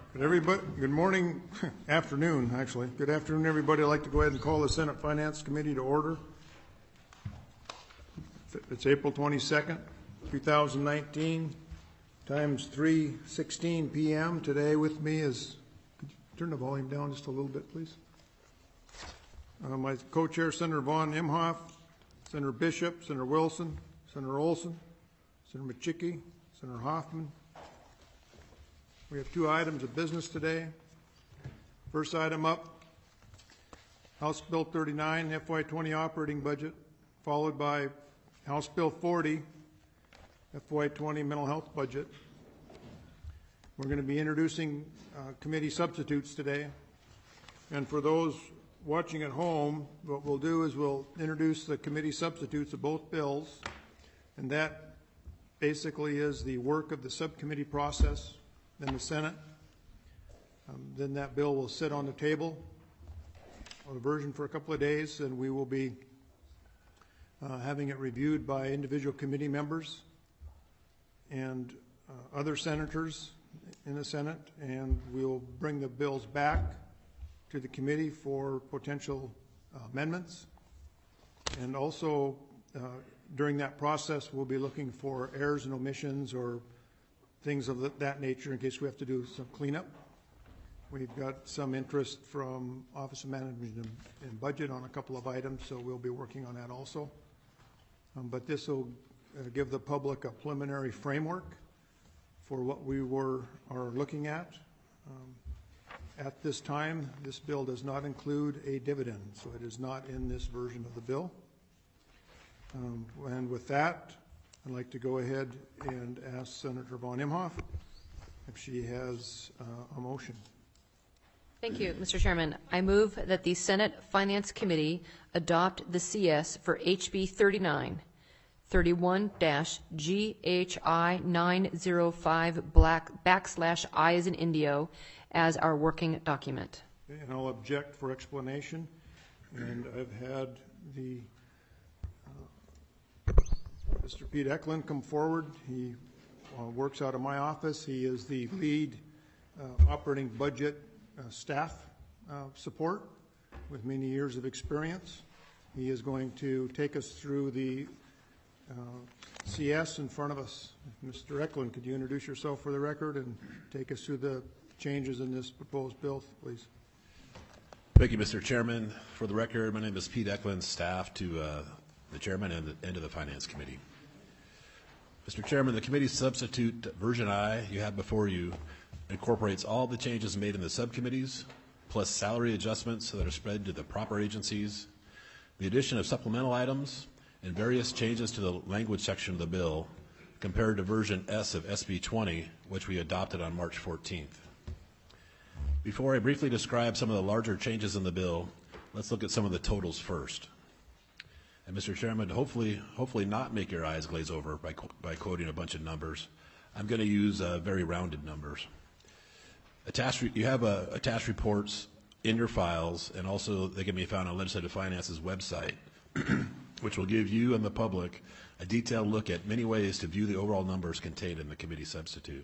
Good morning, afternoon, actually. Good afternoon, everybody. I'd like to go ahead and call the Senate Finance Committee to order. It's April 22nd, 2019. Time's 3:16 p.m. Today with me is, could you turn the volume down just a little bit, please? My co-chair, Senator Von Imhoff, Senator Bishop, Senator Wilson, Senator Olson, Senator Machicki, Senator Hoffman. We have two items of business today. First item up, House Bill 39, FY20 operating budget, followed by House Bill 40, FY20 mental health budget. We're going to be introducing committee substitutes today. And for those watching at home, what we'll do is we'll introduce the committee substitutes of both bills, and that basically is the work of the subcommittee process in the Senate. Then that bill will sit on the table on a version for a couple of days, and we will be having it reviewed by individual committee members and other senators in the Senate, and we'll bring the bills back to the committee for potential amendments. And also during that process, we'll be looking for errors and omissions or things of that nature in case we have to do some cleanup. We've got some interest from Office of Management and Budget on a couple of items, so we'll be working on that also. But this will give the public a preliminary framework for what we are looking at. At this time, this bill does not include a dividend, so it is not in this version of the bill. And with that, I'd like to go ahead and ask Senator Von Imhoff if she has a motion. Thank you, Mr. Chairman. I move that the Senate Finance Committee adopt the CS for HB 39, 31-GHI 905/I as in Indio as our working document. Okay, and I'll object for explanation. And I've had the Mr. Pete Eklund come forward. He works out of my office. He is the lead operating budget staff support with many years of experience. He is going to take us through the CS in front of us. Mr. Eklund, could you introduce yourself for the record and take us through the changes in this proposed bill, please? Thank you, Mr. Chairman. For the record, my name is Pete Eklund, staff to the chairman and the end of the Finance Committee. Mr. Chairman, the committee substitute version I you have before you incorporates all the changes made in the subcommittees, plus salary adjustments that are spread to the proper agencies, the addition of supplemental items, and various changes to the language section of the bill compared to version S of SB 20, which we adopted on March 14th. Before I briefly describe some of the larger changes in the bill, let's look at some of the totals first. And Mr. Chairman, hopefully not make your eyes glaze over by quoting a bunch of numbers. I'm going to use very rounded numbers. You have attached reports in your files, and also they can be found on Legislative Finance's website, which will give you and the public a detailed look at many ways to view the overall numbers contained in the committee substitute.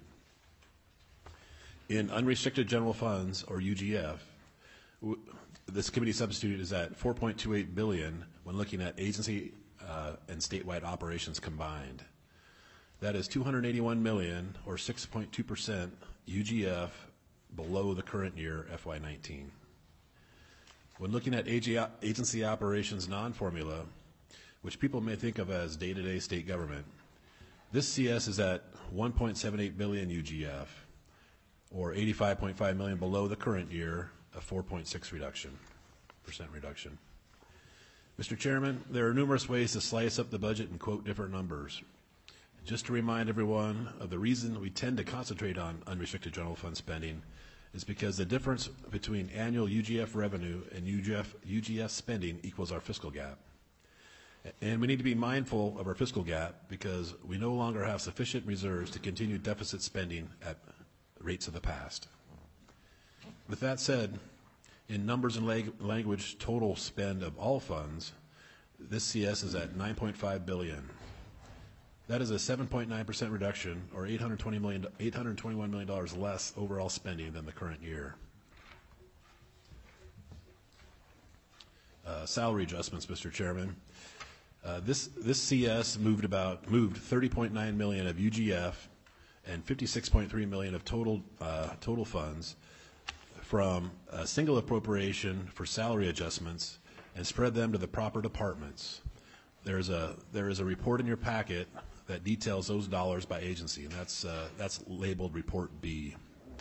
In unrestricted general funds, or UGF, this committee substitute is at $4.28 billion when looking at agency and statewide operations combined. That is $281 million, or 6.2% UGF below the current year FY19. When looking at agency operations non-formula, which people may think of as day-to-day state government, this CS is at $1.78 billion UGF, or $85.5 million below the current year, a 4.6% reduction. Mr. Chairman, there are numerous ways to slice up the budget and quote different numbers. Just to remind everyone of the reason we tend to concentrate on unrestricted general fund spending is because the difference between annual UGF revenue and UGF spending equals our fiscal gap. And we need to be mindful of our fiscal gap because we no longer have sufficient reserves to continue deficit spending at rates of the past. With that said, in numbers and language total spend of all funds, this CS is at $9.5 billion. That is a 7.9% reduction, or $821 million less overall spending than the current year. Salary adjustments, Mr. Chairman. This CS moved $30.9 million of UGF and $56.3 million of total funds from a single appropriation for salary adjustments and spread them to the proper departments. There is a report in your packet that details those dollars by agency, and that's labeled Report B.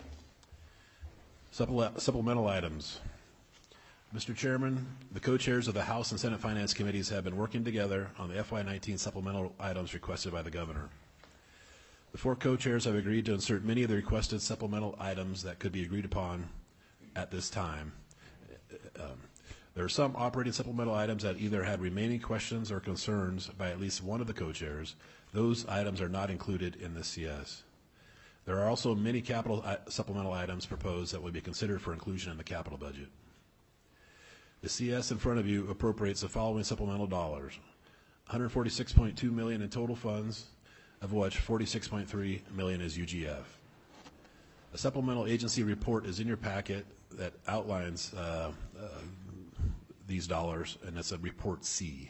Supplemental items. Mr. Chairman, the co-chairs of the House and Senate Finance Committees have been working together on the FY19 supplemental items requested by the Governor. The 4 co-chairs have agreed to insert many of the requested supplemental items that could be agreed upon at this time. There are some operating supplemental items that either had remaining questions or concerns by at least one of the co-chairs. Those items are not included in the CS. There are also many capital supplemental items proposed that will be considered for inclusion in the capital budget. The CS in front of you appropriates the following supplemental dollars: $146.2 million in total funds, of which $46.3 million is UGF. A supplemental agency report is in your packet that outlines these dollars, and that's a Report C.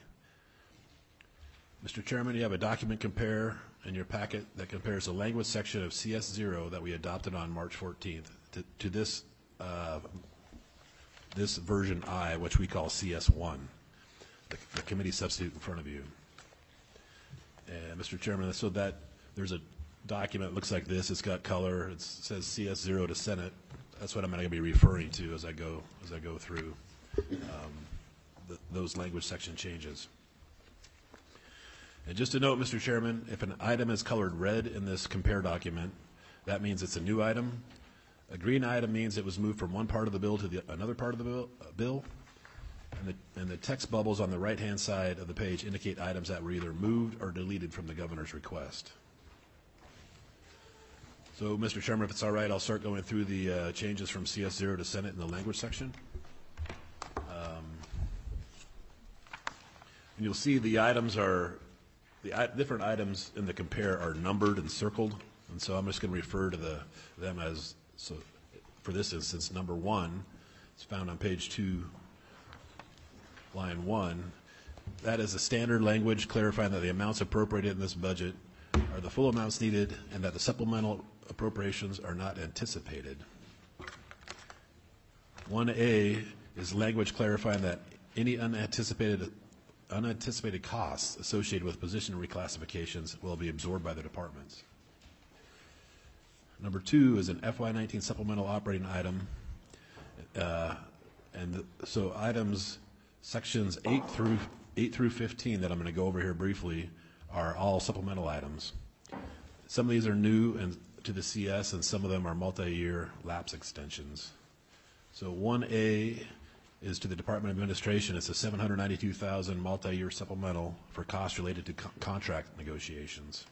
Mr. Chairman, you have a document compare in your packet that compares the language section of CS0 that we adopted on March 14th to this this version I, which we call CS1, the committee substitute in front of you. And Mr. Chairman, so that there's a document that looks like this. It's got color. It says CS0 to Senate. That's what I'm going to be referring to as I go through those language section changes. And just a note, Mr. Chairman, if an item is colored red in this compare document, that means it's a new item. A green item means it was moved from one part of the bill to another part of the bill. And the text bubbles on the right-hand side of the page indicate items that were either moved or deleted from the Governor's request. So, Mr. Chairman, if it's all right, I'll start going through the changes from CS0 to Senate in the language section. And you'll see the items are, different items in the compare are numbered and circled. And so I'm just going to refer to them as, so for this instance, number 1 is found on page 2, line 1. That is a standard language clarifying that the amounts appropriated in this budget are the full amounts needed and that the supplemental appropriations are not anticipated. 1A is language clarifying that any unanticipated costs associated with position reclassifications will be absorbed by the departments. Number 2 is an FY19 supplemental operating item, so items sections 8 through 15 that I'm going to go over here briefly are all supplemental items. Some of these are new and to the CS, and some of them are multi-year lapse extensions. So 1A is to the Department of Administration. It's a $792,000 multi-year supplemental for costs related to contract negotiations.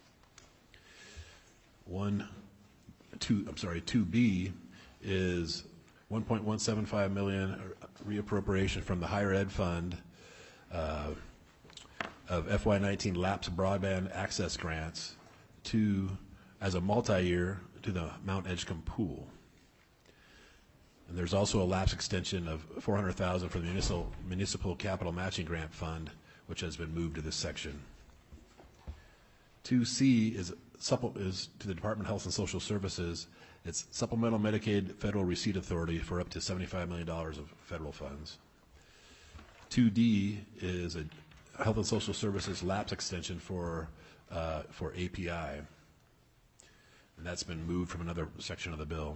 2B is $1.175 million reappropriation from the Higher Ed Fund of FY19 lapse broadband access grants as a multi-year to the Mount Edgecombe pool. And there's also a lapse extension of $400,000 for the Municipal Capital Matching Grant Fund, which has been moved to this section. 2C is to the Department of Health and Social Services. It's Supplemental Medicaid Federal Receipt Authority for up to $75 million of federal funds. 2D is a Health and Social Services lapse extension for API. And that's been moved from another section of the bill.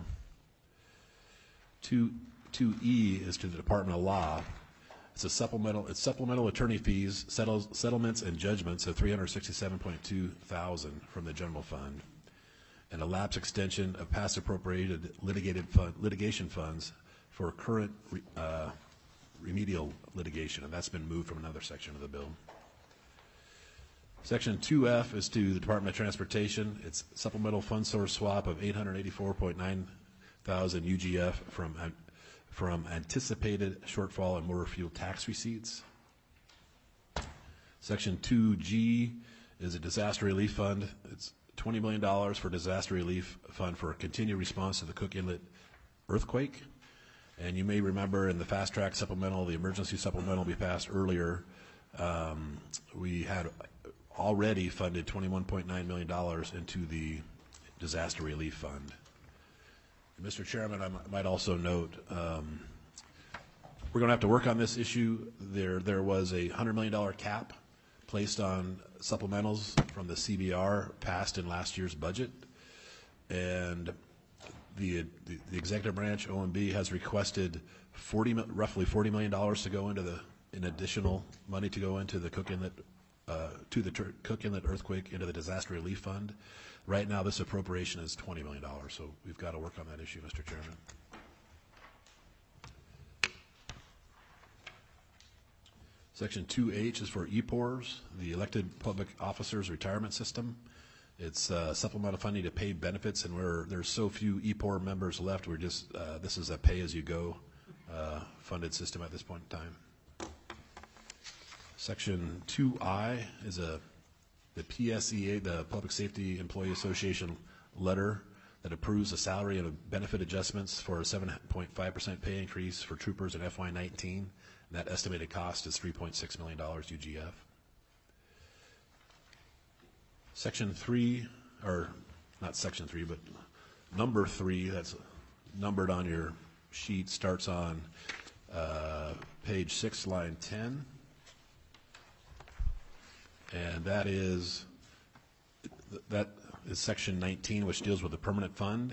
2E is to the Department of Law. It's supplemental attorney fees, settlements, and judgments of $367.2 thousand from the general fund, and a lapse extension of past appropriated litigation funds for current remedial litigation, and that's been moved from another section of the bill. Section 2F is to the Department of Transportation. It's supplemental fund source swap of $884.9 thousand UGF from anticipated shortfall in motor fuel tax receipts. Section 2G is a disaster relief fund. It's $20 million for disaster relief fund for a continued response to the Cook Inlet earthquake. And you may remember in the fast track supplemental, the emergency supplemental we passed earlier, we had already funded $21.9 million into the disaster relief fund. Mr. Chairman, I might also note, we're going to have to work on this issue. There was a $100 million cap placed on supplementals from the CBR passed in last year's budget, and the executive branch, OMB, has requested roughly $40 million to go into in additional money to go into the Cook Inlet Cook Inlet earthquake into the disaster relief fund. Right now, this appropriation is $20 million, so we've got to work on that issue, Mr. Chairman. Section 2H is for EPORs, the Elected Public Officers Retirement System. It's supplemental funding to pay benefits, and there's so few EPOR members left, we're just this is a pay-as-you-go funded system at this point in time. Section 2I is the PSEA, the Public Safety Employee Association letter that approves the salary and benefit adjustments for a 7.5% pay increase for troopers in FY19. That estimated cost is $3.6 million UGF. Section 3, or not Section 3, but number 3, that's numbered on your sheet, starts on page 6, line 10. And that is Section 19, which deals with the permanent fund.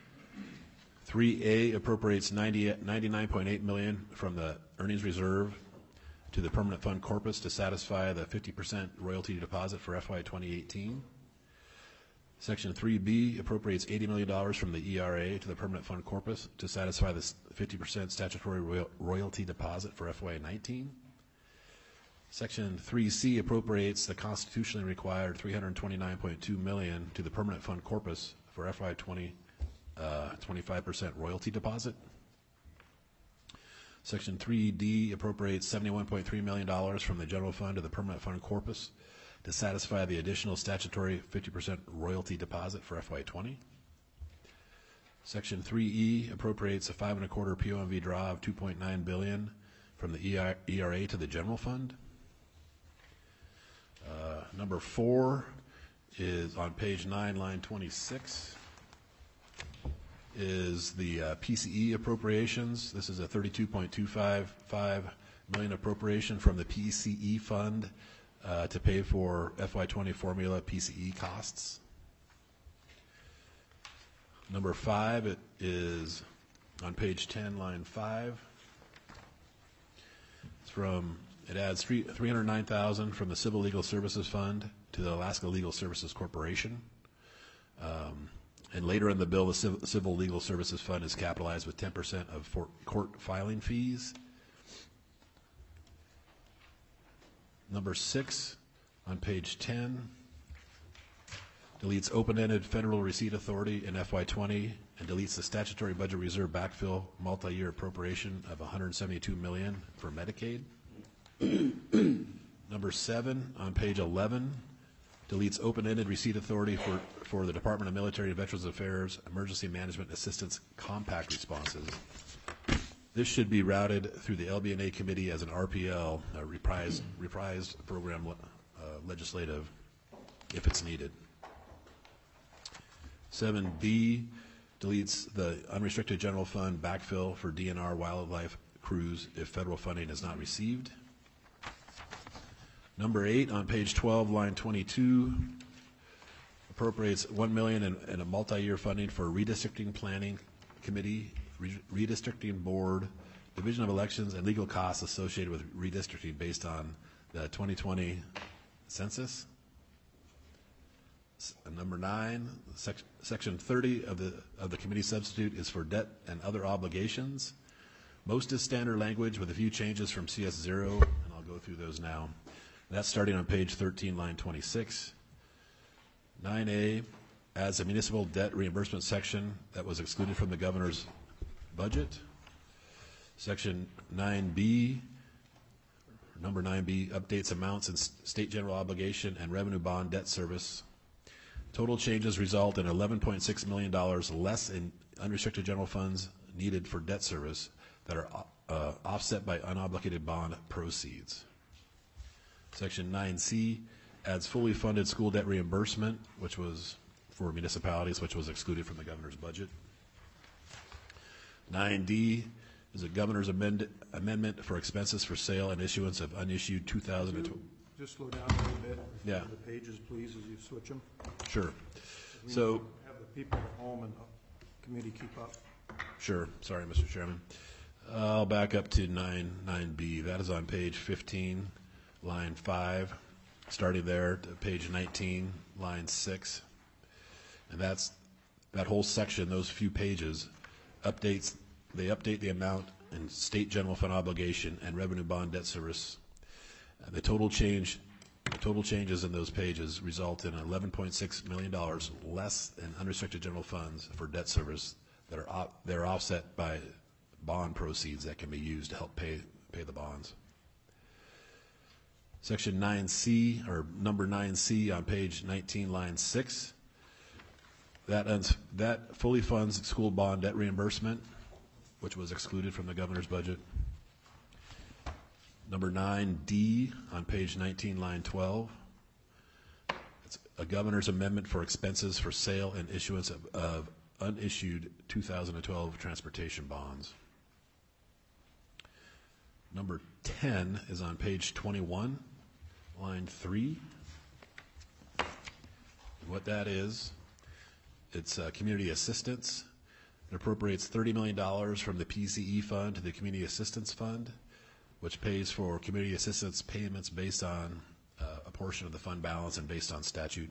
3A appropriates $99.8 million from the earnings reserve to the permanent fund corpus to satisfy the 50% royalty deposit for FY 2018. Section 3B appropriates $80 million from the ERA to the permanent fund corpus to satisfy the 50% statutory royalty deposit for FY 19. Section 3C appropriates the constitutionally required $329.2 million to the permanent fund corpus for FY 20 25% royalty deposit. Section 3D appropriates $71.3 million from the general fund to the permanent fund corpus to satisfy the additional statutory 50% royalty deposit for FY20. Section 3E appropriates a 5.25 POMV draw of $2.9 billion from the ERA to the general fund. Number 4 is on page 9, line 26. Is the PCE appropriations. This is a $32.255 million appropriation from the PCE fund to pay for FY20 formula PCE costs. Number 5, it is on page 10, line 5. It adds $309,000 from the Civil Legal Services Fund to the Alaska Legal Services Corporation. And later in the bill, the Civil Legal Services Fund is capitalized with 10% of court filing fees. Number 6 on page 10 deletes open-ended federal receipt authority in FY20 and deletes the statutory budget reserve backfill multi-year appropriation of $172 million for Medicaid. Number 7 on page 11 deletes open-ended receipt authority for the Department of Military and Veterans Affairs Emergency Management Assistance Compact responses. This should be routed through the LB&A committee as an RPL, a reprised program legislative, if it's needed. 7B deletes the unrestricted general fund backfill for DNR wildlife crews if federal funding is not received. Number 8 on page 12, line 22, appropriates $1 million in a multi-year funding for redistricting planning committee, redistricting board, division of elections, and legal costs associated with redistricting based on the 2020 census. Number 9, section 30 of the committee substitute is for debt and other obligations. Most is standard language with a few changes from CS0, and I'll go through those now. That's starting on page 13, line 26. 9A adds a municipal debt reimbursement section that was excluded from the governor's budget. Section 9B Number 9B, updates amounts in state general obligation and revenue bond debt service. Total changes result in $11.6 million less in unrestricted general funds needed for debt service that are offset by unobligated bond proceeds. Section 9C adds fully funded school debt reimbursement, which was for municipalities, which was excluded from the governor's budget. 9D is a governor's amendment for expenses for sale and issuance of unissued 2012. Just slow down a little bit. Yeah. The pages, please, as you switch them. Sure. We So, have the people at home and the committee keep up. sure. Sorry, Mr. Chairman. I'll back up to 9B. That is on page 15, line 5, starting there to page 19, line 6. And that's that whole section, those few pages, they update the amount in state general fund obligation and revenue bond debt service. The total changes in those pages result in $11.6 million less in unrestricted general funds for debt service that are offset by bond proceeds that can be used to help pay the bonds. Section 9C, or number 9C on page 19, line 6, that fully funds school bond debt reimbursement, which was excluded from the governor's budget. Number 9D on page 19, line 12. It's a governor's amendment for expenses for sale and issuance of unissued 2012 transportation bonds. Number 10 is on page 21, line 3. And what that is, it's community assistance. It appropriates $30 million from the PCE fund to the Community Assistance Fund, which pays for community assistance payments based on a portion of the fund balance and based on statute.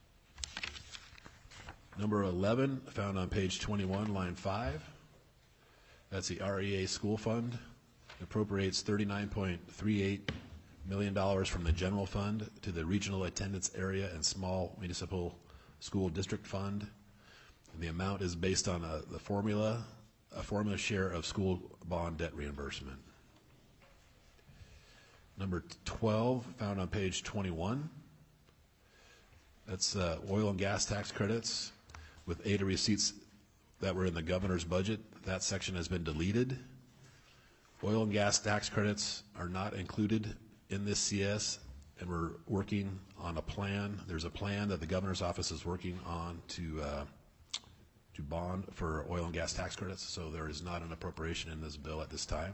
Number 11, found on page 21, line 5. That's the REA School Fund. It appropriates $39.38 million from the general fund to the Regional Attendance Area and Small Municipal School District Fund. And the amount is based on a formula share of school bond debt reimbursement. Number 12, found on page 21. That's oil and gas tax credits with ADA receipts that were in the governor's budget. That section has been deleted. Oil and gas tax credits are not included in this CS, and we're working on a plan. There's a plan that the governor's office is working on to bond for oil and gas tax credits, so there is not an appropriation in this bill at this time.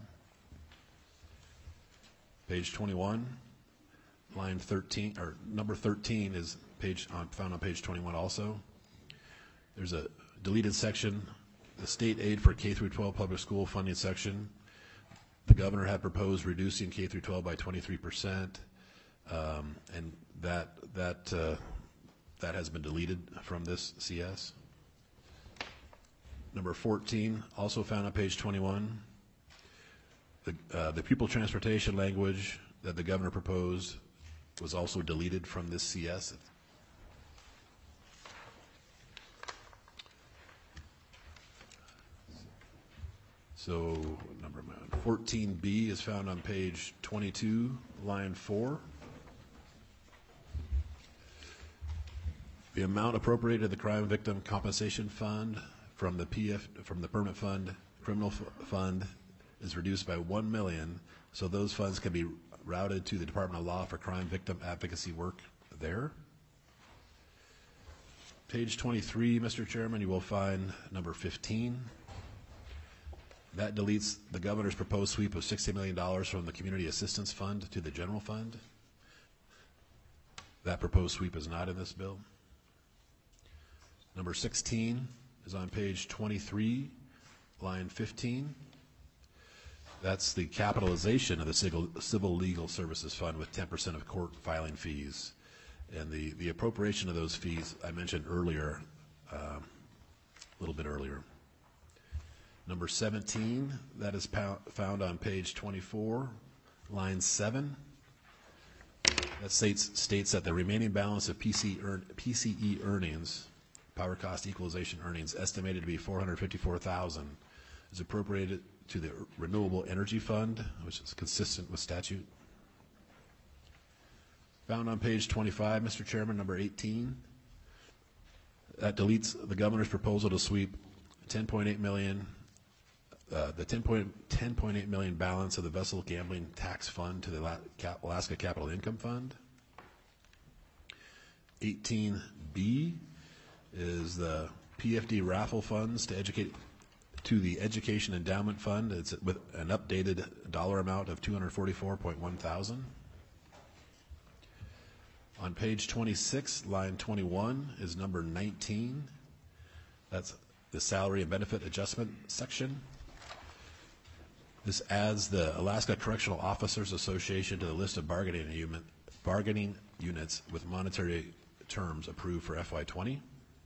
Page 21, line 13, or number 13 is found on page 21 also. There's a deleted section, the state aid for K through 12 public school funding section. The governor had proposed reducing K through 12 by 23%, and that has been deleted from this CS. Number 14, also found on page 21. The pupil transportation language that the governor proposed was also deleted from this CS. So number 14B is found on page 22, line 4. The amount appropriated to the Crime Victim Compensation Fund from the Permanent Fund, Criminal Fund, is reduced by $1 million, so those funds can be routed to the Department of Law for crime victim advocacy work there. Page 23, Mr. Chairman, you will find number 15. That deletes the governor's proposed sweep of $60 million from the Community Assistance Fund to the General Fund. That proposed sweep is not in this bill. Number 16 is on page 23, line 15. That's the capitalization of the Civil Legal Services Fund with 10% of court filing fees. And the appropriation of those fees I mentioned earlier, a little bit earlier. Number 17, that is found on page 24, line 7. That states that the remaining balance of PCE earnings, power cost equalization earnings, estimated to be $454,000, is appropriated to the Renewable Energy Fund, which is consistent with statute. Found on page 25, Mr. Chairman, number 18. That deletes the governor's proposal to sweep 10.8 million, the 10.8 million balance of the vessel gambling tax fund to the Alaska Capital Income Fund. 18B is the PFD raffle funds to the Education Endowment Fund. It's with an updated dollar amount of $244.1 thousand. On page 26, line 21 is number 19. That's the salary and benefit adjustment section. This adds the Alaska Correctional Officers Association to the list of bargaining units with monetary terms approved for FY20.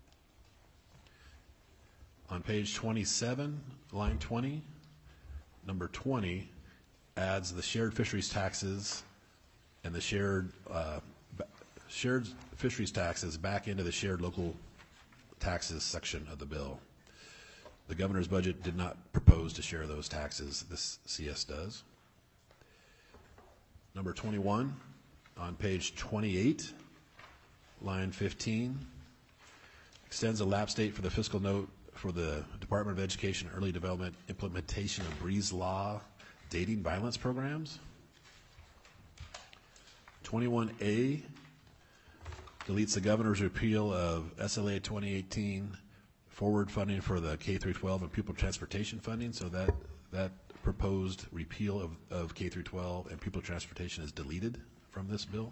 On page 27, line 20, number 20 adds the shared fisheries taxes and the shared fisheries taxes back into the shared local taxes section of the bill. The governor's budget did not propose to share those taxes. This CS does. Number 21 on page 28, line 15, extends a lapse date for the fiscal note for the Department of Education and Early Development implementation of Breeze Law dating violence programs. 21A deletes the governor's repeal of SLA 2018 forward funding for the K-12 and pupil transportation funding, so that proposed repeal of K-12 and pupil transportation is deleted from this bill.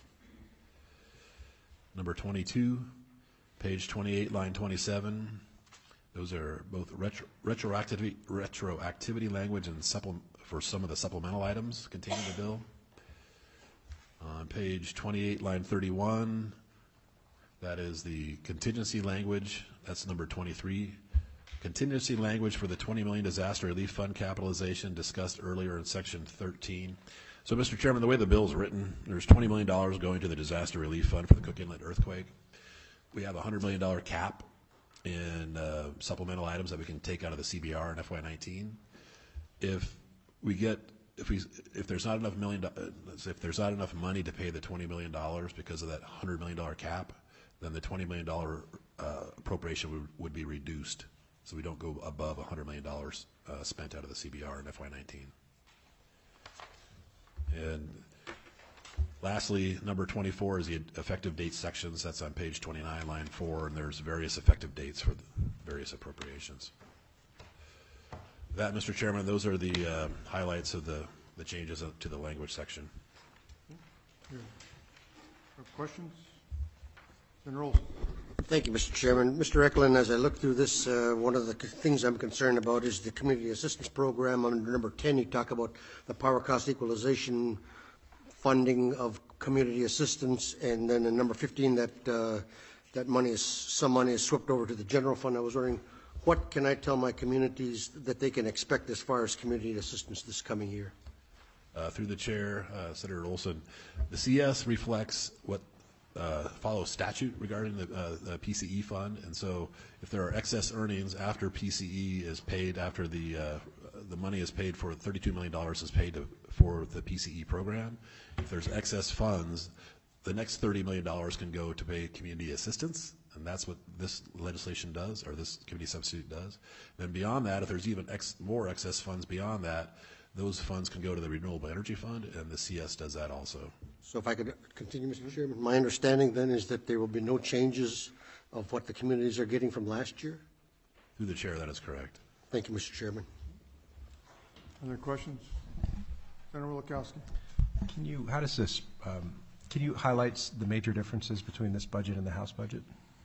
Number 22, page 28, line 27. Those are both retroactivity language and for some of the supplemental items contained in the bill. On page 28, line 31, that is the contingency language. That's number 23. Contingency language for the $20 million disaster relief fund capitalization discussed earlier in section 13. So, Mr. Chairman, the way the bill is written, there's $20 million going to the disaster relief fund for the Cook Inlet earthquake. We have a $100 million cap in supplemental items that we can take out of the CBR in FY19. If there's not enough money to pay the $20 million because of that $100 million cap, then the $20 million appropriation would be reduced, so we don't go above $100 million spent out of the CBR in FY19. And lastly, number 24 is the effective date sections. That's on page 29, line 4, and there's various effective dates for the various appropriations. That, Mr. Chairman, those are the highlights of the changes to the language section. Questions? Senator Olson. Thank you, Mr. Chairman. Mr. Eklund, as I look through this, one of the things I'm concerned about is the Community Assistance Program. Under number 10, you talk about the power cost equalization funding of community assistance, and then in number 15, that some money is swept over to the general fund. I was wondering, what can I tell my communities that they can expect as far as community assistance this coming year? Through the chair, Senator Olson, the CS reflects what follows statute regarding the PCE fund, and so if there are excess earnings after PCE is paid, after the money is paid for, $32 million is paid for the PCE program, if there's excess funds, the next $30 million can go to pay community assistance, and that's what this legislation does, or this community substitute does. Then beyond that, if there's even more excess funds beyond that, those funds can go to the Renewable Energy Fund, and the CS does that also. So if I could continue, Mr. Chairman, my understanding then is that there will be no changes of what the communities are getting from last year? Through the chair, that is correct. Thank you, Mr. Chairman. Other questions? Senator Wielechowski. Can you highlight the major differences between this budget and the House budget?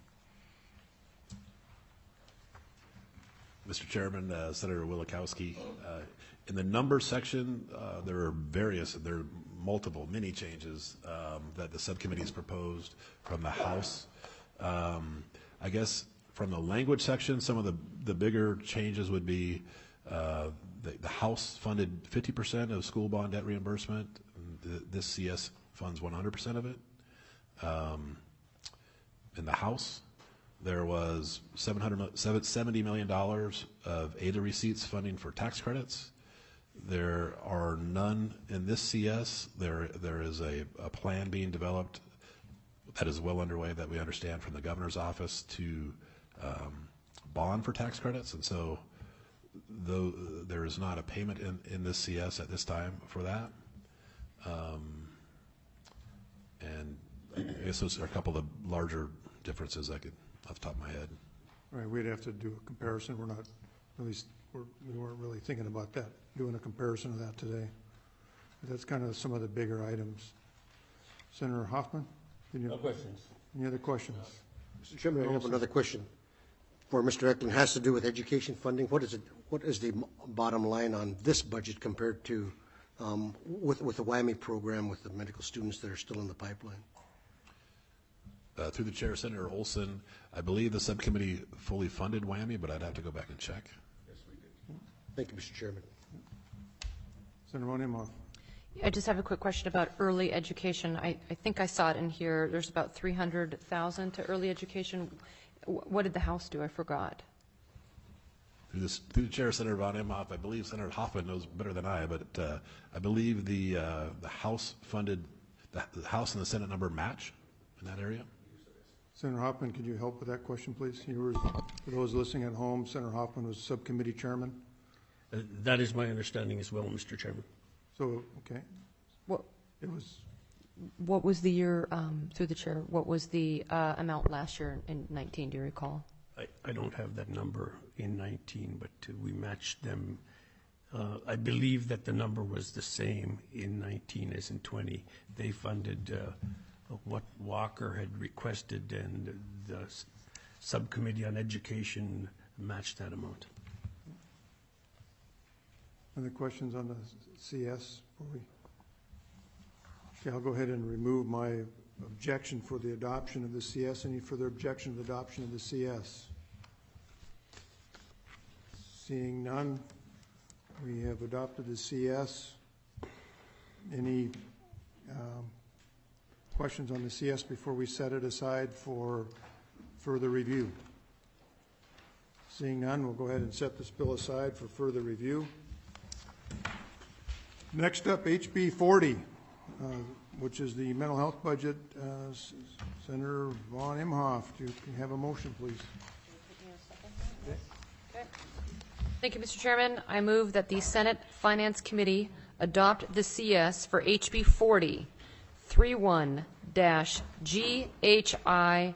Mr. Chairman, Senator Wielechowski, in the number section, there are many changes that the subcommittee has proposed from the House. I guess from the language section, some of the bigger changes would be the House funded 50% of school bond debt reimbursement. This CS funds 100% of it. In the House, there was $70 million of ADA receipts funding for tax credits. There are none in this CS. There is a plan being developed that is well underway that we understand from the governor's office to bond for tax credits, and so though there is not a payment in this CS at this time for that. And I guess those are a couple of the larger differences I could off the top of my head. Right, we'd have to do a comparison. We're not, at least, we weren't really thinking about that, doing a comparison of that today. But that's kind of some of the bigger items. Senator Hoffman? No questions. Any other questions? Mr. Chairman, I have another question for Mr. Eklund. It has to do with education funding. What is the bottom line on this budget compared to with the WWAMI program with the medical students that are still in the pipeline? Through the chair, Senator Olson, I believe the subcommittee fully funded WWAMI, but I'd have to go back and check. Yes, we did. Thank you, Mr. Chairman. Senator Von Imhoff. I just have a quick question about early education. I think I saw it in here. There's about $300,000 to early education. What did the House do? I forgot. Through the chair, Senator Von Imhoff, I believe Senator Hoffman knows better than I, but I believe the House funded, the House and the Senate number match in that area. Senator Hoffman, could you help with that question, please? You were, for those listening at home, Senator Hoffman was subcommittee chairman. That is my understanding as well, Mr. Chairman. So, okay, What, it was, what was the year, through the chair, what was the amount last year in 19, do you recall? I don't have that number in 19, but we matched them. I believe that the number was the same in 19 as in 20. They funded what Walker had requested, and the Subcommittee on Education matched that amount. other questions on the CS? Okay, I'll go ahead and remove my objection for the adoption of the CS. Any further objection to the adoption of the CS? Seeing none, we have adopted the CS. Any questions on the CS before we set it aside for further review? Seeing none, we'll go ahead and set this bill aside for further review. Next up, HB 40, which is the mental health budget. Senator Von Imhoff, do you have a motion, please? Thank you, Mr. Chairman. I move that the Senate Finance Committee adopt the CS for HB 40 31-GHI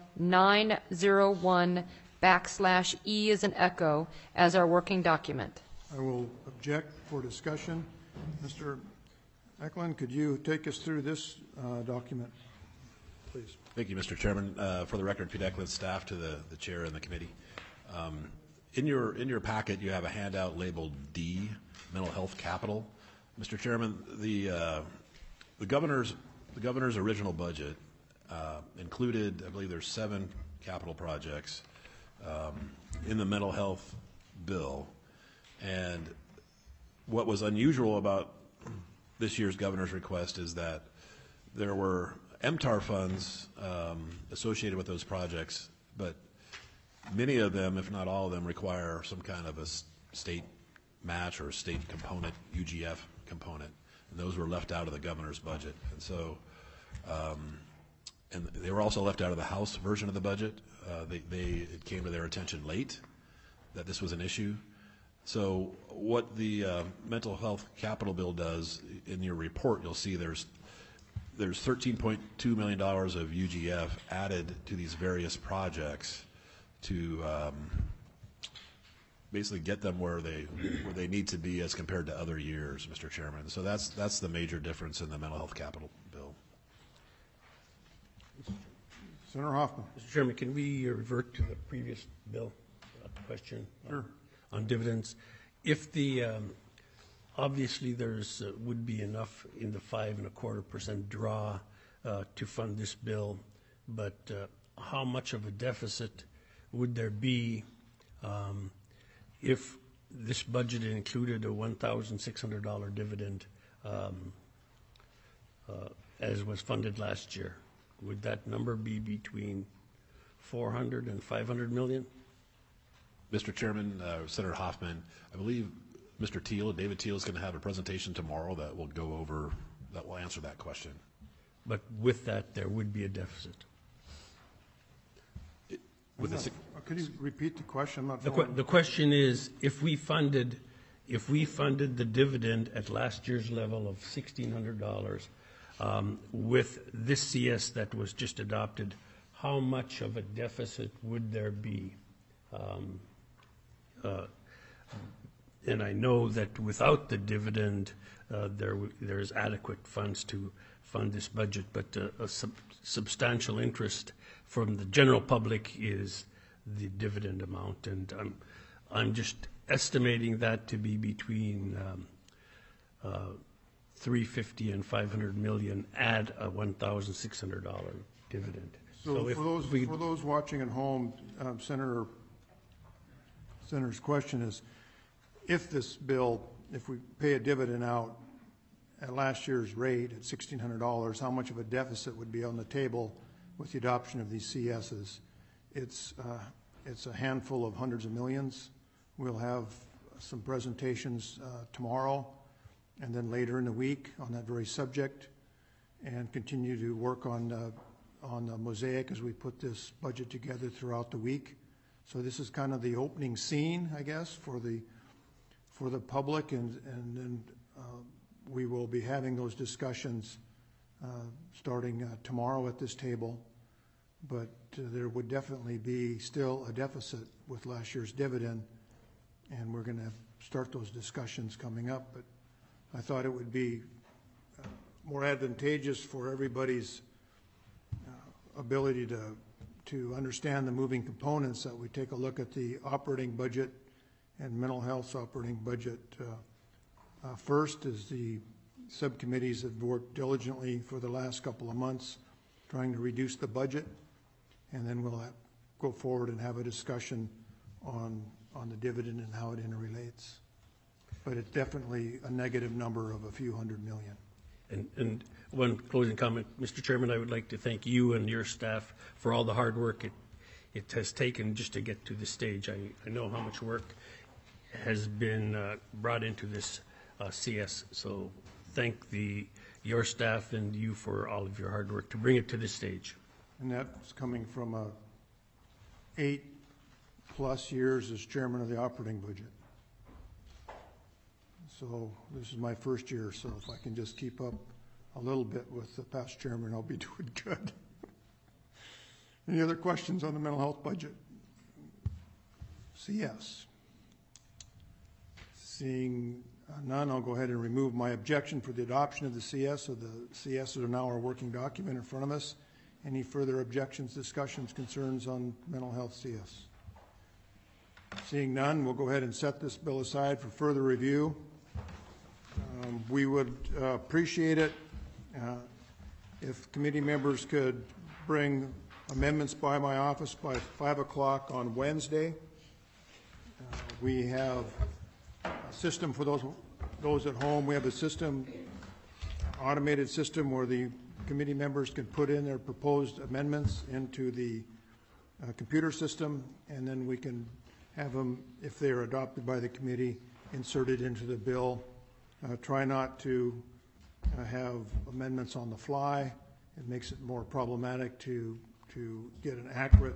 901/E as an echo as our working document. I will object for discussion. Mr. Eklund, could you take us through this document, please? Thank you, Mr. Chairman. For the record, Pete Eklund, staff to the chair and the committee. In your packet, you have a handout labeled D, Mental Health Capital. Mr. Chairman, the governor's original budget included, I believe there's 7 capital projects in the mental health bill. And what was unusual about this year's governor's request is that there were MTAR funds associated with those projects, but many of them, if not all of them, require some kind of a state match or a state component, UGF component, and those were left out of the governor's budget. And so, and they were also left out of the House version of the budget. It came to their attention late that this was an issue. So what the mental health capital bill does, in your report, you'll see there's $13.2 million of UGF added to these various projects to basically get them where they need to be as compared to other years, Mr. Chairman. So that's the major difference in the mental health capital bill. Senator Hoffman. Mr. Chairman, can we revert to the previous bill question? Sure. On dividends? If the, obviously there's, would be enough in the 5.25% draw to fund this bill, but how much of a deficit would there be if this budget included a $1,600 dividend as was funded last year? Would that number be between 400 and 500 million? Mr. Chairman, Senator Hoffman, I believe Mr. Teal, David Teal is going to have a presentation tomorrow that will go over, that will answer that question. But with that, there would be a deficit. With the Could you repeat the question? I'm not The following. the question is, if we funded the dividend at last year's level of $1,600 with this CS that was just adopted, how much of a deficit would there be? And I know that without the dividend, there's adequate funds to fund this budget, but a substantial interest from the general public is the dividend amount, and I'm just estimating that to be between $350 and $500 million at a $1,600 dividend. So if for those watching at home, Senator's question is, if this bill, if we pay a dividend out at last year's rate at $1,600, how much of a deficit would be on the table with the adoption of these CSs? It's a handful of hundreds of millions. We'll have some presentations tomorrow and then later in the week on that very subject, and continue to work on the mosaic as we put this budget together throughout the week. So this is kind of the opening scene, I guess, for the public, and then we will be having those discussions starting tomorrow at this table. But there would definitely be still a deficit with last year's dividend, and we're going to start those discussions coming up. But I thought it would be more advantageous for everybody's ability to understand the moving components that we take a look at the operating budget and mental health's operating budget first, as the subcommittees have worked diligently for the last couple of months trying to reduce the budget, and then we'll go forward and have a discussion on the dividend and how it interrelates. But it's definitely a negative number of a few $100 million. And one closing comment, Mr. Chairman, I would like to thank you and your staff for all the hard work it has taken just to get to this stage. I know how much work has been brought into this CS, so thank your staff and you for all of your hard work to bring it to this stage. And that's coming from 8+ years as chairman of the operating budget. So this is my first year, so if I can just keep up a little bit with the past chairman, I'll be doing good. Any other questions on the mental health budget? CS. Seeing none, I'll go ahead and remove my objection for the adoption of the CS. So the CS are now our working document in front of us. Any further objections, discussions, concerns on mental health CS? Seeing none, we'll go ahead and set this bill aside for further review. We would appreciate it if committee members could bring amendments by my office by 5 o'clock on Wednesday. We have a system for those at home. We have a system, automated system, where the committee members can put in their proposed amendments into the computer system, and then we can have them, if they are adopted by the committee, inserted into the bill. Try not to have amendments on the fly. It makes it more problematic to get an accurate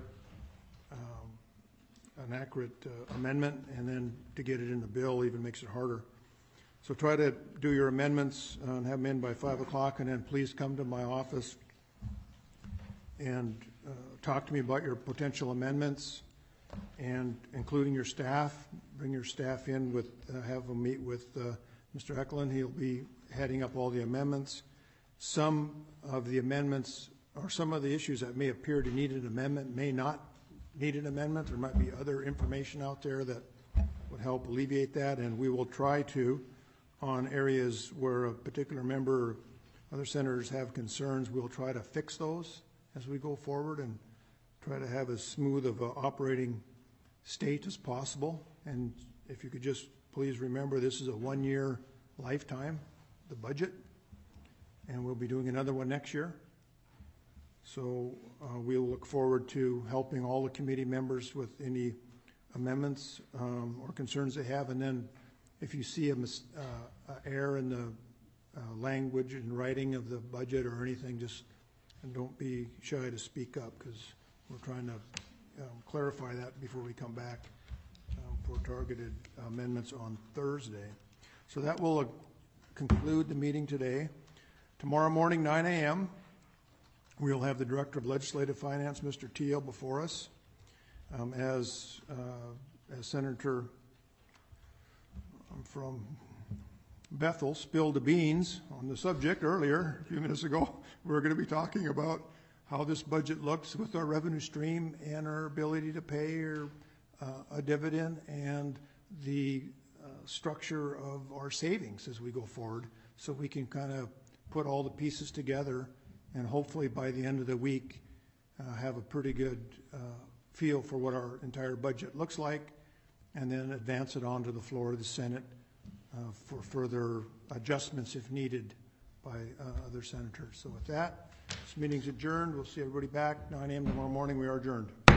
amendment, and then to get it in the bill even makes it harder. So try to do your amendments and have them in by 5 o'clock, and then please come to my office and talk to me about your potential amendments, and including your staff. Bring your staff in with, have them meet with Mr. Eklund. He'll be heading up all the amendments. Some of the amendments, or some of the issues that may appear to need an amendment, may not need an amendment. There might be other information out there that would help alleviate that, and we will try to, on areas where a particular member or other senators have concerns, we'll try to fix those as we go forward and try to have as smooth of an operating state as possible. And if you could just please remember, this is a one-year lifetime, the budget, and we'll be doing another one next year. So we'll look forward to helping all the committee members with any amendments or concerns they have, and then if you see a error in the language and writing of the budget or anything, just and don't be shy to speak up, because we're trying to clarify that before we come back for targeted amendments on Thursday. So that will conclude the meeting today. Tomorrow morning, 9 a.m., we'll have the Director of Legislative Finance, Mr. Teal, before us. As Senator from Bethel spilled the beans on the subject earlier, a few minutes ago, we're going to be talking about how this budget looks with our revenue stream and our ability to pay a dividend, and the structure of our savings as we go forward, so we can kind of put all the pieces together and hopefully by the end of the week have a pretty good feel for what our entire budget looks like, and then advance it on to the floor of the Senate for further adjustments if needed by other senators. So with that, this meeting's adjourned. We'll see everybody back 9 a.m. tomorrow morning. We are adjourned.